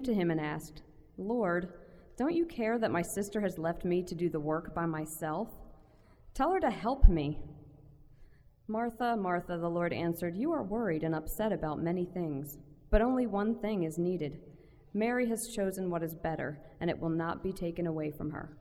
to him and asked, "Lord, don't you care that my sister has left me to do the work by myself? Tell her to help me." "Martha, Martha," the Lord answered, "you are worried and upset about many things, but only one thing is needed. Mary has chosen what is better, and it will not be taken away from her."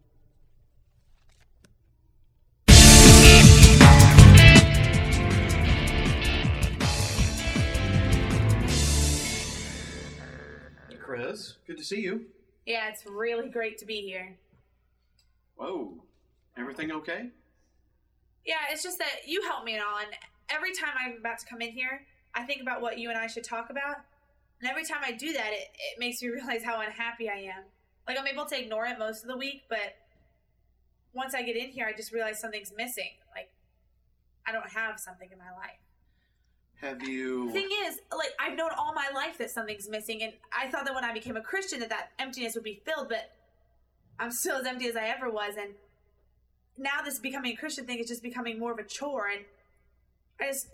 Chris, good to see you. Yeah, it's really great to be here. Whoa, everything okay? Yeah, it's just that you help me and all, and every time I'm about to come in here, I think about what you and I should talk about, and every time I do that, it makes me realize how unhappy I am. Like, I'm able to ignore it most of the week, but once I get in here, I just realize something's missing. Like, I don't have something in my life. Have you... The thing is, like, I've known all my life that something's missing, and I thought that when I became a Christian that emptiness would be filled, but I'm still as empty as I ever was, and now this becoming a Christian thing is just becoming more of a chore, and I just...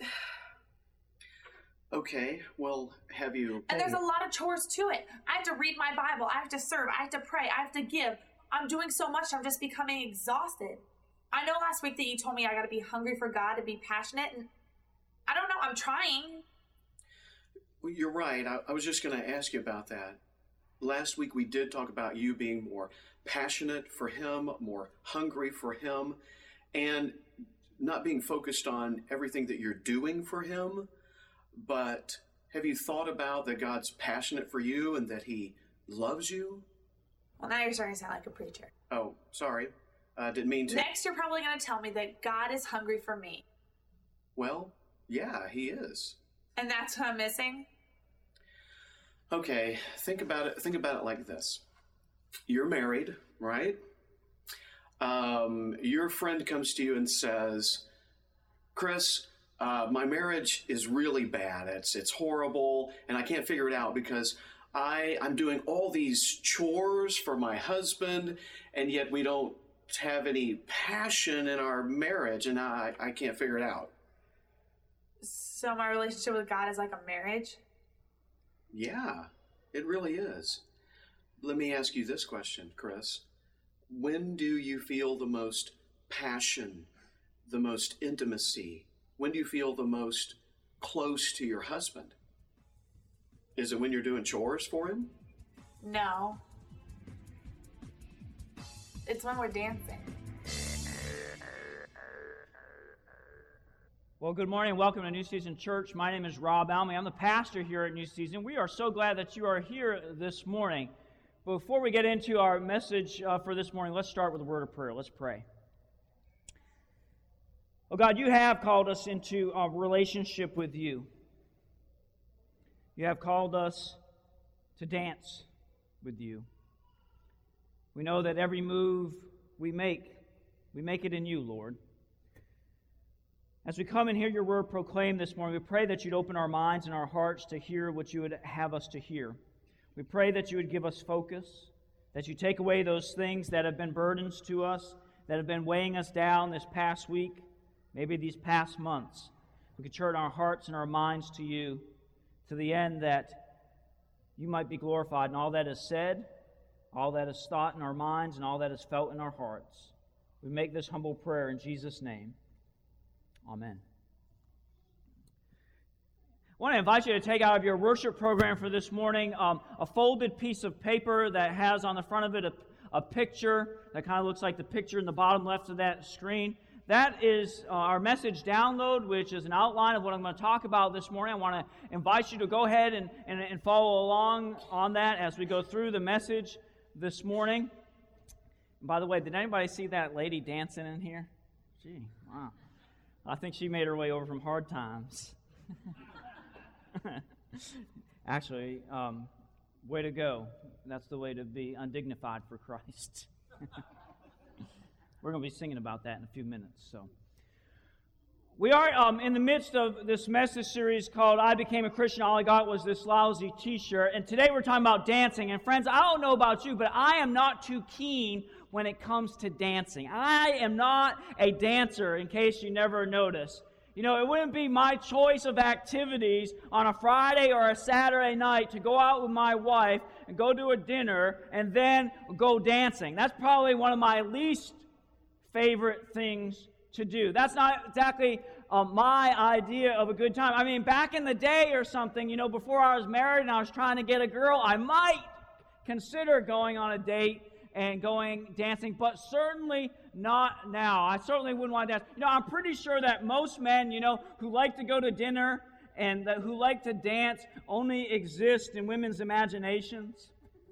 Okay, well, have you... And there's a lot of chores to it. I have to read my Bible, I have to serve, I have to pray, I have to give. I'm doing so much, I'm just becoming exhausted. I know last week that you told me I gotta be hungry for God and be passionate, and I don't know, I'm trying. Well, you're right. I was just going to ask you about that. Last week we did talk about you being more passionate for Him, more hungry for Him, and not being focused on everything that you're doing for Him. But have you thought about that God's passionate for you and that He loves you? Well, now you're starting to sound like a preacher. Oh, sorry. Didn't mean to. Next, you're probably going to tell me that God is hungry for me. Well, yeah, He is. And that's what I'm missing? Okay, think about it like this. You're married, right? Your friend comes to you and says, "Chris, my marriage is really bad. It's horrible, and I can't figure it out because I'm doing all these chores for my husband, and yet we don't have any passion in our marriage, and I can't figure it out." So my relationship with God is like a marriage? Yeah, it really is. Let me ask you this question, Chris. When do you feel the most passion, the most intimacy? When do you feel the most close to your husband? Is it when you're doing chores for him? No. It's when we're dancing. Well, good morning and welcome to New Season Church. My name is Rob Almy. I'm the pastor here at New Season. We are so glad that you are here this morning. Before we get into our message for this morning, let's start with a word of prayer. Let's pray. Oh God, you have called us into a relationship with you. You have called us to dance with you. We know that every move we make it in you, Lord. As we come and hear your word proclaimed this morning, we pray that you'd open our minds and our hearts to hear what you would have us to hear. We pray that you would give us focus, that you take away those things that have been burdens to us, that have been weighing us down this past week, maybe these past months. We could turn our hearts and our minds to you to the end that you might be glorified in all that is said, all that is thought in our minds, and all that is felt in our hearts. We make this humble prayer in Jesus' name. Amen. I want to invite you to take out of your worship program for this morning a folded piece of paper that has on the front of it a picture that kind of looks like the picture in the bottom left of that screen. That is our message download, which is an outline of what I'm going to talk about this morning. I want to invite you to go ahead and follow along on that as we go through the message this morning. And by the way, did anybody see that lady dancing in here? Gee, wow. I think she made her way over from Hard Times. Actually, way to go. That's the way to be undignified for Christ. We're going to be singing about that in a few minutes. So, we are in the midst of this message series called I Became a Christian. All I got was this lousy t-shirt. And today we're talking about dancing. And friends, I don't know about you, but I am not too keen when it comes to dancing. I am not a dancer, in case you never noticed. You know, it wouldn't be my choice of activities on a Friday or a Saturday night to go out with my wife and go to a dinner and then go dancing. That's probably one of my least favorite things to do. That's not exactly my idea of a good time. I mean, back in the day or something, you know, before I was married and I was trying to get a girl, I might consider going on a date and going dancing, but certainly not now. I certainly wouldn't want to dance. You know, I'm pretty sure that most men, you know, who like to go to dinner and who like to dance only exist in women's imaginations.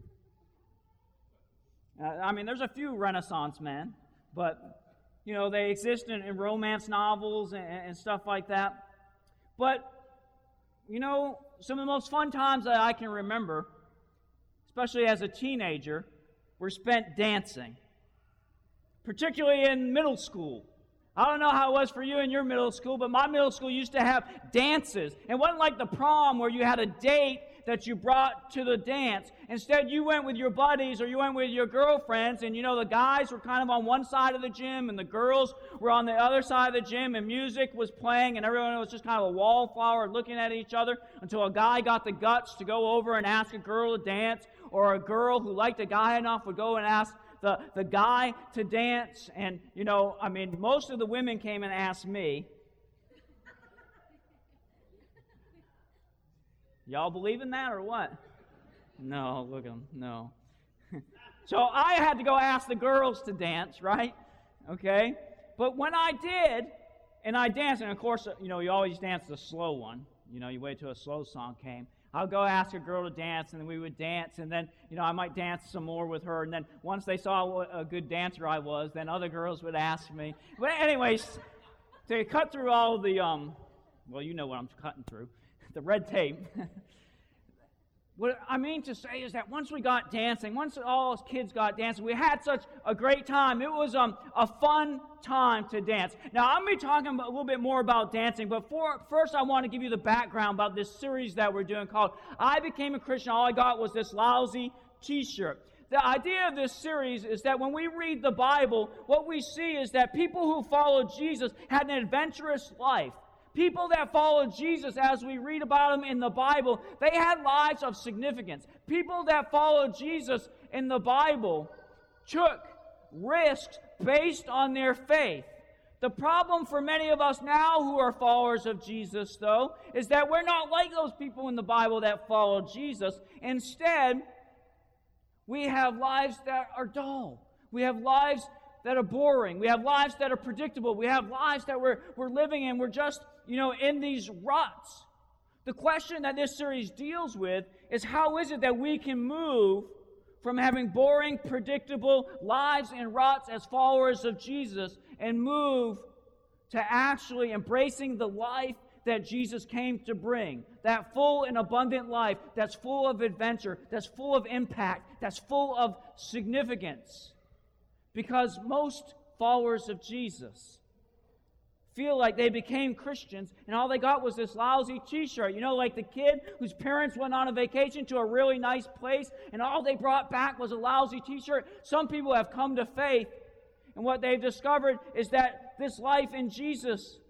I mean, there's a few Renaissance men, but, you know, they exist in romance novels and stuff like that. But, you know, some of the most fun times that I can remember, especially as a teenager, were spent dancing, particularly in middle school. I don't know how it was for you in your middle school, but my middle school used to have dances. It wasn't like the prom where you had a date that you brought to the dance. Instead, you went with your buddies or you went with your girlfriends, and you know, the guys were kind of on one side of the gym and the girls were on the other side of the gym, and music was playing and everyone was just kind of a wallflower looking at each other until a guy got the guts to go over and ask a girl to dance, or a girl who liked a guy enough would go and ask the guy to dance. And, you know, I mean, most of the women came and asked me. Y'all believe in that or what? No, look at them, no. So I had to go ask the girls to dance, right? Okay? But when I did, and I danced, and of course, you know, you always dance the slow one. You know, you wait till a slow song came. I'll go ask a girl to dance, and then we would dance, and then, you know, I might dance some more with her, and then once they saw what a good dancer I was, then other girls would ask me. But anyways, to cut through all the, well, you know what I'm cutting through, the red tape. What I mean to say is that once we got dancing, once all us kids got dancing, we had such a great time. It was a fun time to dance. Now, I'm going to be talking a little bit more about dancing, but first I want to give you the background about this series that we're doing called I Became a Christian. All I got was this lousy t-shirt. The idea of this series is that when we read the Bible, what we see is that people who followed Jesus had an adventurous life. People that followed Jesus, as we read about them in the Bible, they had lives of significance. People that followed Jesus in the Bible took risks based on their faith. The problem for many of us now who are followers of Jesus, though, is that we're not like those people in the Bible that followed Jesus. Instead, we have lives that are dull. We have lives that are boring. We have lives that are predictable. We have lives that we're living in. We're just, you know, in these ruts. The question that this series deals with is how is it that we can move from having boring, predictable lives and ruts as followers of Jesus and move to actually embracing the life that Jesus came to bring. That full and abundant life that's full of adventure, that's full of impact, that's full of significance. Because most followers of Jesus feel like they became Christians and all they got was this lousy t-shirt. You know, like the kid whose parents went on a vacation to a really nice place and all they brought back was a lousy t-shirt. Some people have come to faith, and what they've discovered is that this life in Jesus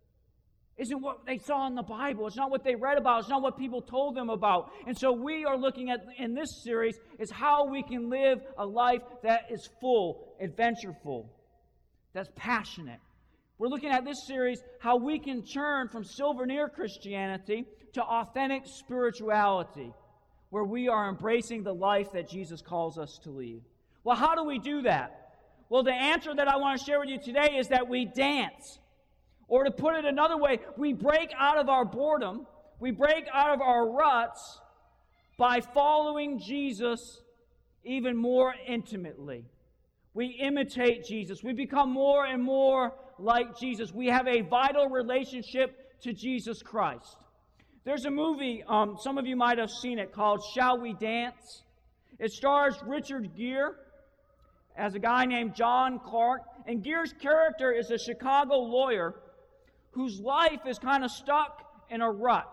isn't what they saw in the Bible. It's not what they read about. It's not what people told them about. And so we are looking at, in this series, is how we can live a life that is full, adventureful, that's passionate. We're looking at this series, how we can turn from souvenir Christianity to authentic spirituality, where we are embracing the life that Jesus calls us to lead. Well, how do we do that? Well, the answer that I want to share with you today is that we dance. Or to put it another way, we break out of our boredom, we break out of our ruts by following Jesus even more intimately. We imitate Jesus. We become more and more like Jesus. We have a vital relationship to Jesus Christ. There's a movie, some of you might have seen it, called Shall We Dance? It stars Richard Gere as a guy named John Clark. And Gere's character is a Chicago lawyer whose life is kind of stuck in a rut.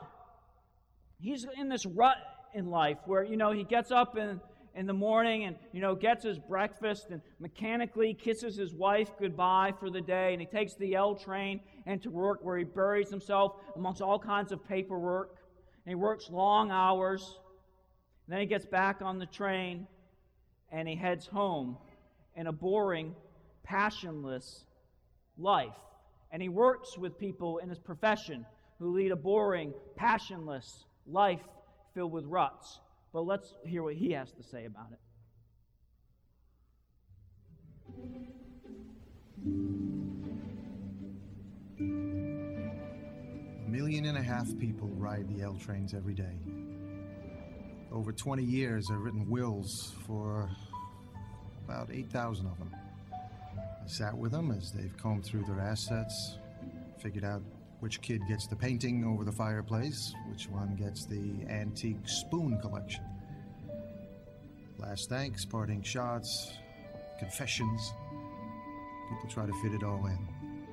He's in this rut in life where, you know, he gets up in the morning and, you know, gets his breakfast and mechanically kisses his wife goodbye for the day, and he takes the L train and to work, where he buries himself amongst all kinds of paperwork, and he works long hours. And then he gets back on the train, and he heads home in a boring, passionless life. And he works with people in his profession who lead a boring, passionless life filled with ruts. But let's hear what he has to say about it. 1.5 million people ride the L trains every day. Over 20 years, I've written wills for about 8,000 of them. I sat with them as they've combed through their assets, figured out which kid gets the painting over the fireplace, which one gets the antique spoon collection. Last thanks, parting shots, confessions. People try to fit it all in.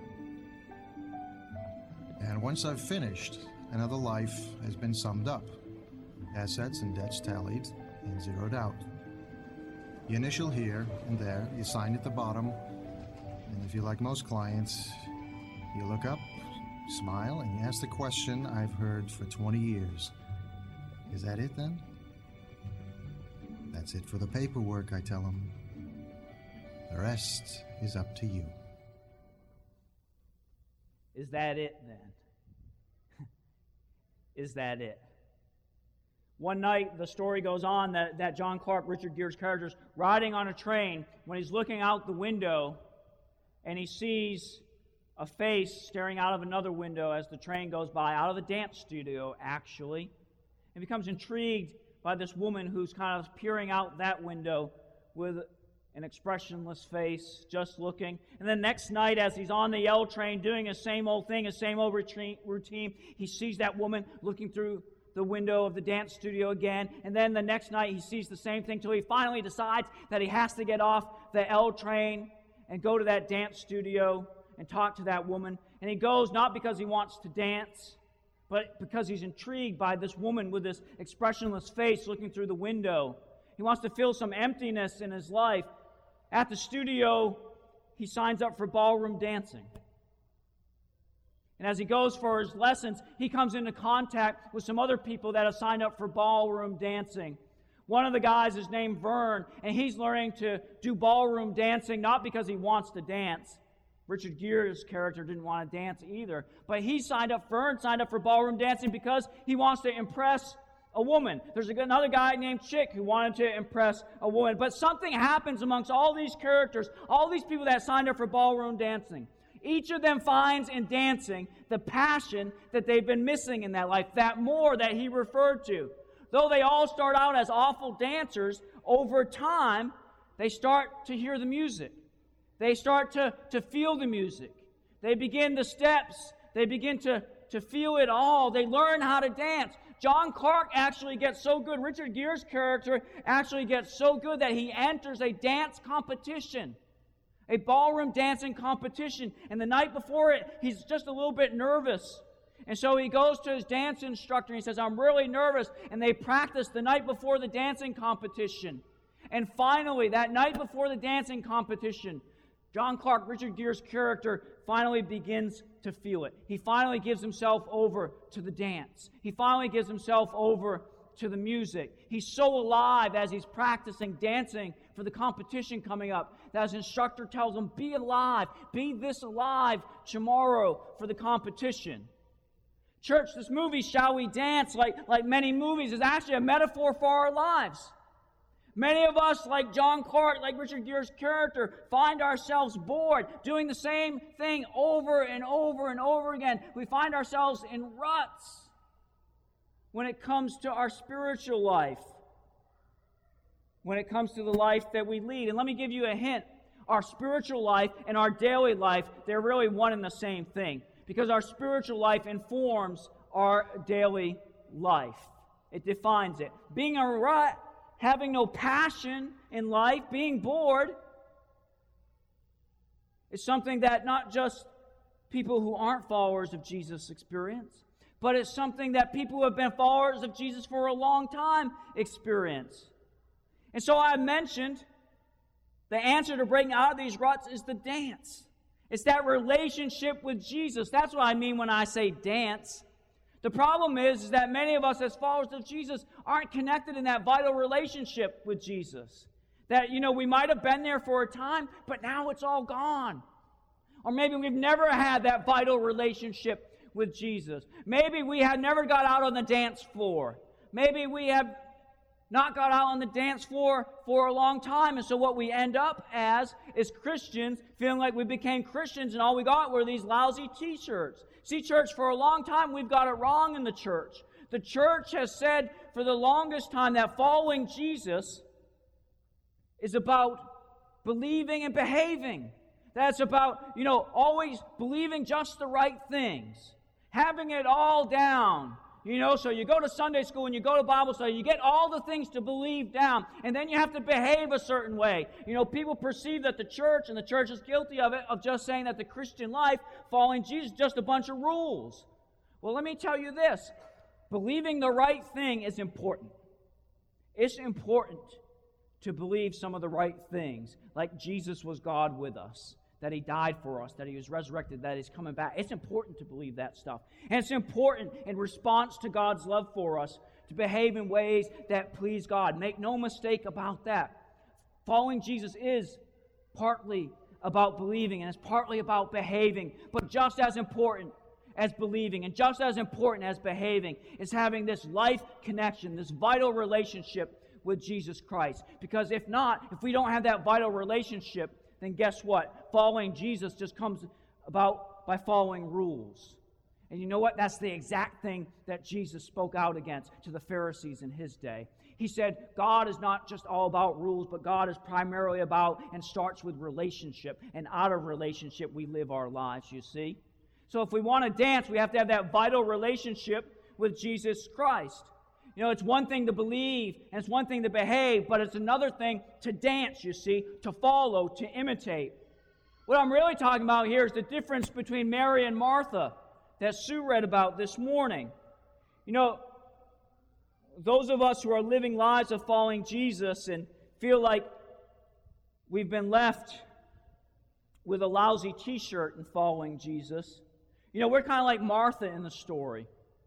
And once I've finished, another life has been summed up. Assets and debts tallied and zeroed out. You initial here and there, you sign at the bottom, and if you're like most clients, you look up, smile, and you ask the question I've heard for 20 years. Is that it then? That's it for the paperwork, I tell them. The rest is up to you. Is that it then? Is that it? One night, the story goes on that John Clark, Richard Gere's character, is riding on a train when he's looking out the window and he sees a face staring out of another window as the train goes by, out of the dance studio, actually. And becomes intrigued by this woman who's kind of peering out that window with an expressionless face, just looking. And then next night, as he's on the L train doing his same old thing, his same old routine, he sees that woman looking through the window of the dance studio again. And then the next night, he sees the same thing till he finally decides that he has to get off the L train and go to that dance studio and talk to that woman. And he goes not because he wants to dance, but because he's intrigued by this woman with this expressionless face looking through the window. He wants to feel some emptiness in his life. At the studio, he signs up for ballroom dancing. And as he goes for his lessons, he comes into contact with some other people that have signed up for ballroom dancing. One of the guys is named Vern, and he's learning to do ballroom dancing not because he wants to dance. Richard Gere's character didn't want to dance either. But Vern signed up for ballroom dancing because he wants to impress a woman. There's another guy named Chick who wanted to impress a woman. But something happens amongst all these characters, all these people that signed up for ballroom dancing. Each of them finds in dancing the passion that they've been missing in that life, that more that he referred to. Though they all start out as awful dancers, over time, they start to hear the music. They start to feel the music. They begin the steps. They begin to feel it all. They learn how to dance. John Clark actually gets so good, Richard Gere's character actually gets so good that he enters a dance competition, a ballroom dancing competition. And the night before it, he's just a little bit nervous. And so he goes to his dance instructor and he says, I'm really nervous. And they practice the night before the dancing competition. And finally, that night before the dancing competition, John Clark, Richard Gere's character, finally begins to feel it. He finally gives himself over to the dance. He finally gives himself over to the music. He's so alive as he's practicing dancing for the competition coming up that his instructor tells him, be alive, be this alive tomorrow for the competition. Church, this movie, Shall We Dance, like many movies, is actually a metaphor for our lives. Many of us, like John Clark, like Richard Gere's character, find ourselves bored, doing the same thing over and over and over again. We find ourselves in ruts when it comes to our spiritual life, when it comes to the life that we lead. And let me give you a hint. Our spiritual life and our daily life, they're really one and the same thing, because our spiritual life informs our daily life. It defines it. Being a rut, having no passion in life, being bored, is something that not just people who aren't followers of Jesus experience, but it's something that people who have been followers of Jesus for a long time experience. And so I mentioned the answer to breaking out of these ruts is the dance. It's that relationship with Jesus. That's what I mean when I say dance. The problem is that many of us as followers of Jesus aren't connected in that vital relationship with Jesus. That, we might have been there for a time, but now it's all gone. Or maybe we've never had that vital relationship with Jesus. Maybe we had never got out on the dance floor. Maybe we have not got out on the dance floor for a long time. And so what we end up as is Christians feeling like we became Christians and all we got were these lousy t-shirts. See, church, for a long time we've got it wrong in the church. The church has said for the longest time that following Jesus is about believing and behaving. That's about, always believing just the right things. Having it all down. So you go to Sunday school and you go to Bible study, you get all the things to believe down, and then you have to behave a certain way. People perceive that the church, and the church is guilty of it, of just saying that the Christian life, following Jesus, is just a bunch of rules. Well, let me tell you this. Believing the right thing is important. It's important to believe some of the right things, like Jesus was God with us, that He died for us, that He was resurrected, that He's coming back. It's important to believe that stuff. And it's important in response to God's love for us to behave in ways that please God. Make no mistake about that. Following Jesus is partly about believing, and it's partly about behaving. But just as important as believing and just as important as behaving is having this life connection, this vital relationship with Jesus Christ. Because if we don't have that vital relationship, then guess what? Following Jesus just comes about by following rules. And you know what? That's the exact thing that Jesus spoke out against to the Pharisees in His day. He said, God is not just all about rules, but God is primarily about and starts with relationship. And out of relationship, we live our lives, you see. So if we want to dance, we have to have that vital relationship with Jesus Christ. It's one thing to believe, and it's one thing to behave, but it's another thing to dance, you see, to follow, to imitate. What I'm really talking about here is the difference between Mary and Martha that Sue read about this morning. Those of us who are living lives of following Jesus and feel like we've been left with a lousy t-shirt in following Jesus, we're kind of like Martha in the story.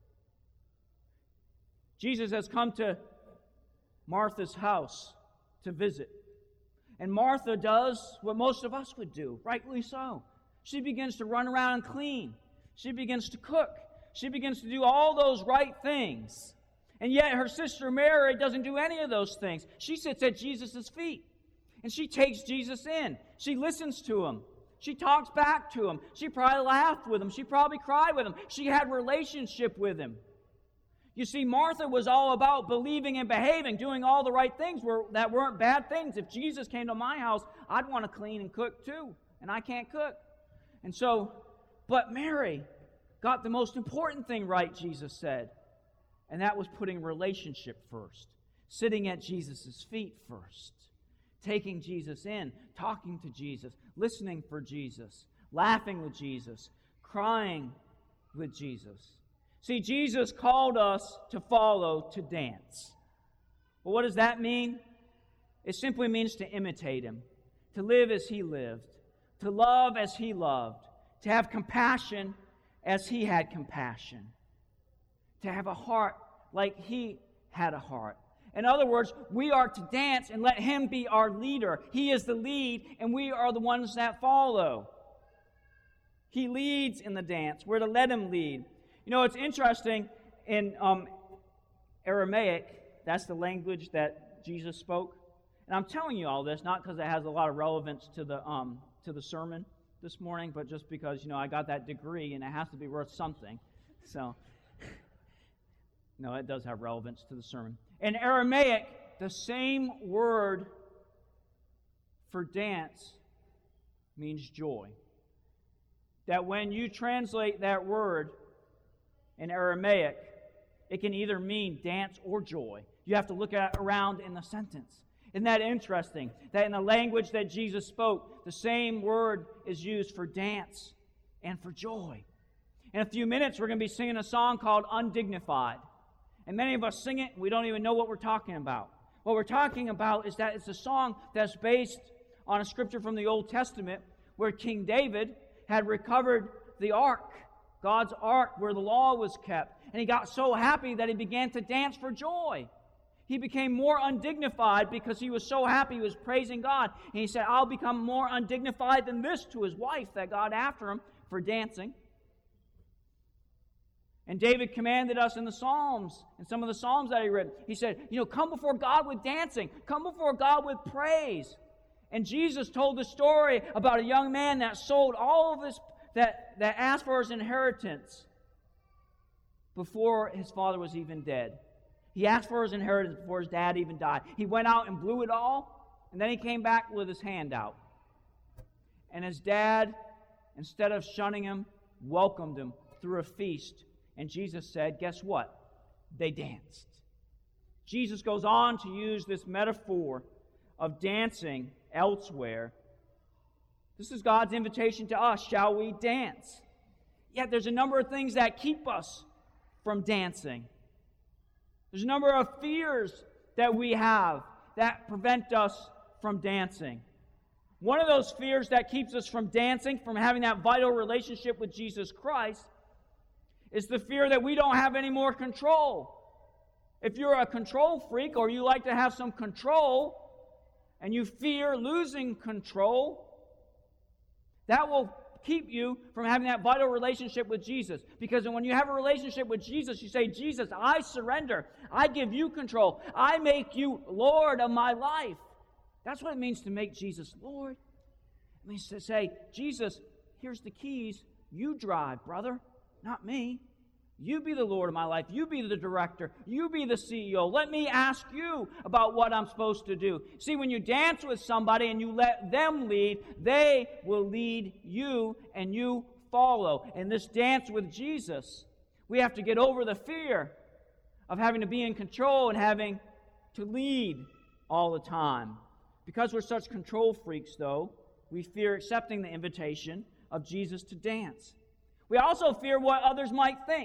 Jesus has come to Martha's house to visit. And Martha does what most of us would do, rightly so. She begins to run around and clean. She begins to cook. She begins to do all those right things. And yet her sister Mary doesn't do any of those things. She sits at Jesus' feet. And she takes Jesus in. She listens to Him. She talks back to Him. She probably laughed with Him. She probably cried with Him. She had relationship with Him. You see, Martha was all about believing and behaving, doing all the right things that weren't bad things. If Jesus came to my house, I'd want to clean and cook too, and I can't cook. And so, but Mary got the most important thing right, Jesus said, and that was putting relationship first, sitting at Jesus' feet first, taking Jesus in, talking to Jesus, listening for Jesus, laughing with Jesus, crying with Jesus. See, Jesus called us to follow, to dance. Well, what does that mean? It simply means to imitate Him, to live as He lived, to love as He loved, to have compassion as He had compassion, to have a heart like He had a heart. In other words, we are to dance and let Him be our leader. He is the lead, and we are the ones that follow. He leads in the dance. We're to let Him lead. It's interesting, in Aramaic, that's the language that Jesus spoke. And I'm telling you all this, not because it has a lot of relevance to the sermon this morning, but just because, I got that degree and it has to be worth something. So, no, it does have relevance to the sermon. In Aramaic, the same word for dance means joy. That when you translate that word in Aramaic, it can either mean dance or joy. You have to look around in the sentence. Isn't that interesting? That in the language that Jesus spoke, the same word is used for dance and for joy. In a few minutes, we're going to be singing a song called Undignified. And many of us sing it, and we don't even know what we're talking about. What we're talking about is that it's a song that's based on a scripture from the Old Testament where King David had recovered the ark, God's ark where the law was kept. And he got so happy that he began to dance for joy. He became more undignified because he was so happy he was praising God. And he said, I'll become more undignified than this, to his wife that got after him for dancing. And David commanded us in the Psalms, in some of the Psalms that he read, he said, come before God with dancing. Come before God with praise. And Jesus told the story about a young man that sold all of his, that asked for his inheritance before his father was even dead. He asked for his inheritance before his dad even died. He went out and blew it all, and then he came back with his hand out. And his dad, instead of shunning him, welcomed him through a feast. And Jesus said, guess what? They danced. Jesus goes on to use this metaphor of dancing elsewhere. This is God's invitation to us. Shall we dance? Yet there's a number of things that keep us from dancing. There's a number of fears that we have that prevent us from dancing. One of those fears that keeps us from dancing, from having that vital relationship with Jesus Christ, is the fear that we don't have any more control. If you're a control freak or you like to have some control and you fear losing control, that will keep you from having that vital relationship with Jesus. Because when you have a relationship with Jesus, you say, Jesus, I surrender. I give you control. I make you Lord of my life. That's what it means to make Jesus Lord. It means to say, Jesus, here's the keys. You drive, brother, not me. You be the Lord of my life. You be the director. You be the CEO. Let me ask you about what I'm supposed to do. See, when you dance with somebody and you let them lead, they will lead you and you follow. In this dance with Jesus, we have to get over the fear of having to be in control and having to lead all the time. Because we're such control freaks, though, we fear accepting the invitation of Jesus to dance. We also fear what others might think.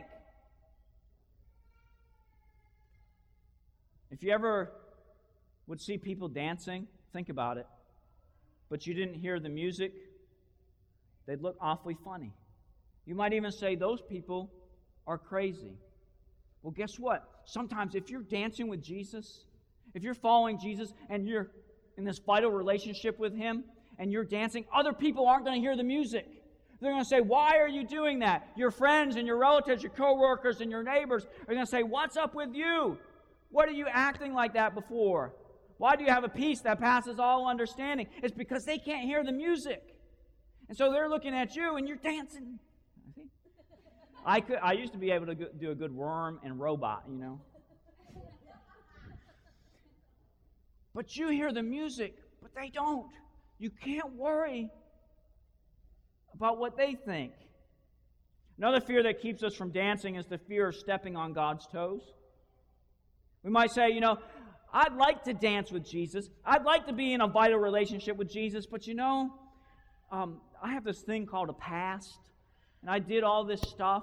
If you ever would see people dancing, think about it, but you didn't hear the music, they'd look awfully funny. You might even say, those people are crazy. Well, guess what? Sometimes if you're dancing with Jesus, if you're following Jesus and you're in this vital relationship with Him and you're dancing, other people aren't going to hear the music. They're going to say, why are you doing that? Your friends and your relatives, your coworkers and your neighbors are going to say, what's up with you? What are you acting like that before? Why do you have a peace that passes all understanding? It's because they can't hear the music. And so they're looking at you and you're dancing. I used to be able to do a good worm and robot, But you hear the music, but they don't. You can't worry about what they think. Another fear that keeps us from dancing is the fear of stepping on God's toes. We might say, I'd like to dance with Jesus. I'd like to be in a vital relationship with Jesus, but I have this thing called a past, and I did all this stuff,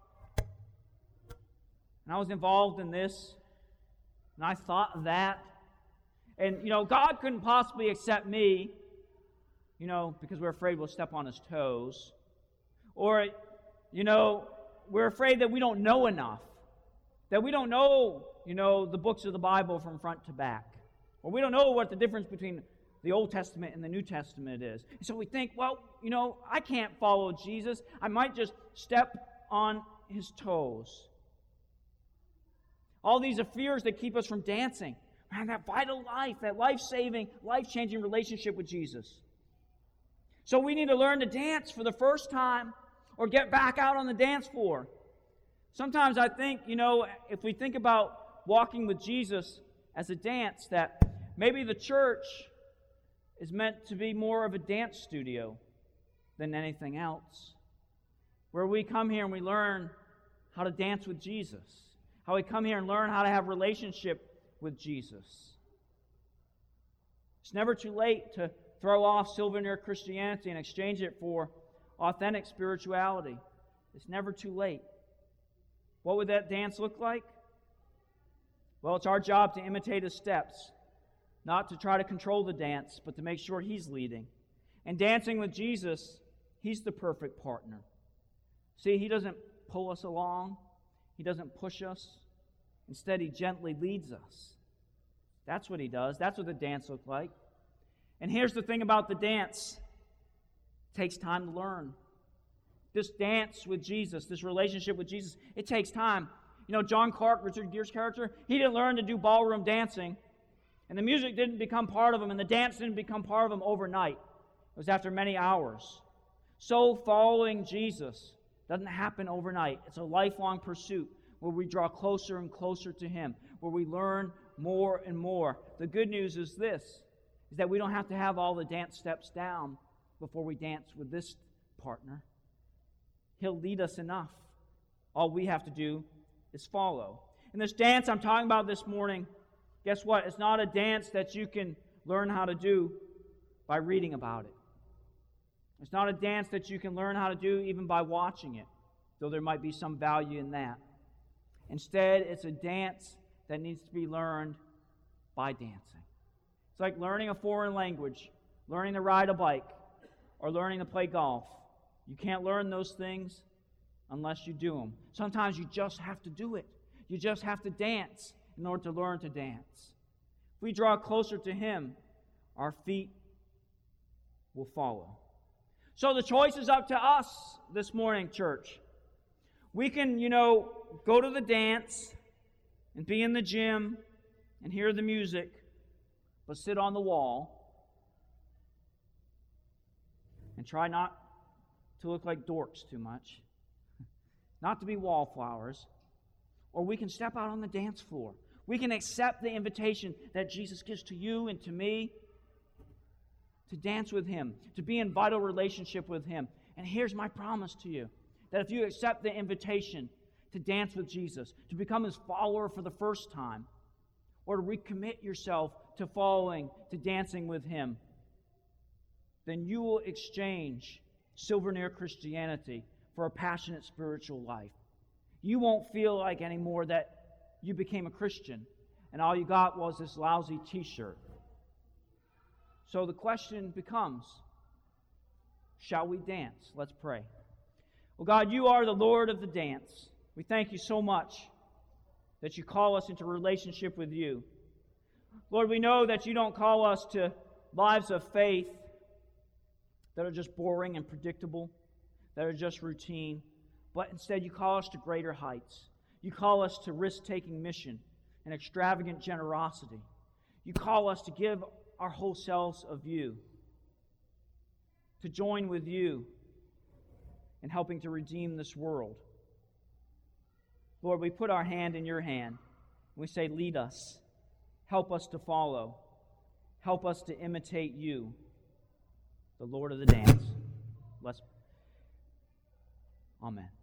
and I was involved in this, and I thought of that, and, God couldn't possibly accept me, because we're afraid we'll step on His toes, or, we're afraid that we don't know enough, that we don't know the books of the Bible from front to back. Or we don't know what the difference between the Old Testament and the New Testament is. And so we think, I can't follow Jesus. I might just step on His toes. All these are fears that keep us from dancing. Man, that vital life, that life-saving, life-changing relationship with Jesus. So we need to learn to dance for the first time or get back out on the dance floor. Sometimes I think, if we think about walking with Jesus as a dance, that maybe the church is meant to be more of a dance studio than anything else, where we come here and we learn how to dance with Jesus, how we come here and learn how to have relationship with Jesus. It's never too late to throw off souvenir Christianity and exchange it for authentic spirituality. It's never too late. What would that dance look like? Well, it's our job to imitate His steps, not to try to control the dance, but to make sure He's leading. And dancing with Jesus, He's the perfect partner. See, He doesn't pull us along. He doesn't push us. Instead, He gently leads us. That's what He does. That's what the dance looks like. And here's the thing about the dance. It takes time to learn. This dance with Jesus, this relationship with Jesus, it takes time. You know, John Clark, Richard Gere's character, he didn't learn to do ballroom dancing. And the music didn't become part of him, and the dance didn't become part of him overnight. It was after many hours. So following Jesus doesn't happen overnight. It's a lifelong pursuit where we draw closer and closer to Him, where we learn more and more. The good news is this, is that we don't have to have all the dance steps down before we dance with this partner. He'll lead us enough. All we have to do is follow. And this dance I'm talking about this morning, guess what? It's not a dance that you can learn how to do by reading about it. It's not a dance that you can learn how to do even by watching it, though there might be some value in that. Instead, it's a dance that needs to be learned by dancing. It's like learning a foreign language, learning to ride a bike, or learning to play golf. You can't learn those things unless you do them. Sometimes you just have to do it. You just have to dance in order to learn to dance. If we draw closer to Him, our feet will follow. So the choice is up to us this morning, church. We can, go to the dance and be in the gym and hear the music, but sit on the wall and try not to look like dorks too much, not to be wallflowers. Or we can step out on the dance floor. We can accept the invitation that Jesus gives to you and to me to dance with Him, to be in vital relationship with Him. And here's my promise to you, that if you accept the invitation to dance with Jesus, to become His follower for the first time, or to recommit yourself to following, to dancing with Him, then you will exchange Silvernair Christianity for a passionate spiritual life. You won't feel like anymore that you became a Christian and all you got was this lousy t-shirt. So the question becomes, shall we dance? Let's pray. Well, God, You are the Lord of the dance. We thank You so much that You call us into relationship with You. Lord, we know that You don't call us to lives of faith that are just boring and predictable, that are just routine, but instead You call us to greater heights. You call us to risk-taking mission and extravagant generosity. You call us to give our whole selves of You, to join with You in helping to redeem this world. Lord, we put our hand in Your hand. We say, lead us. Help us to follow. Help us to imitate You, the Lord of the dance. Amen.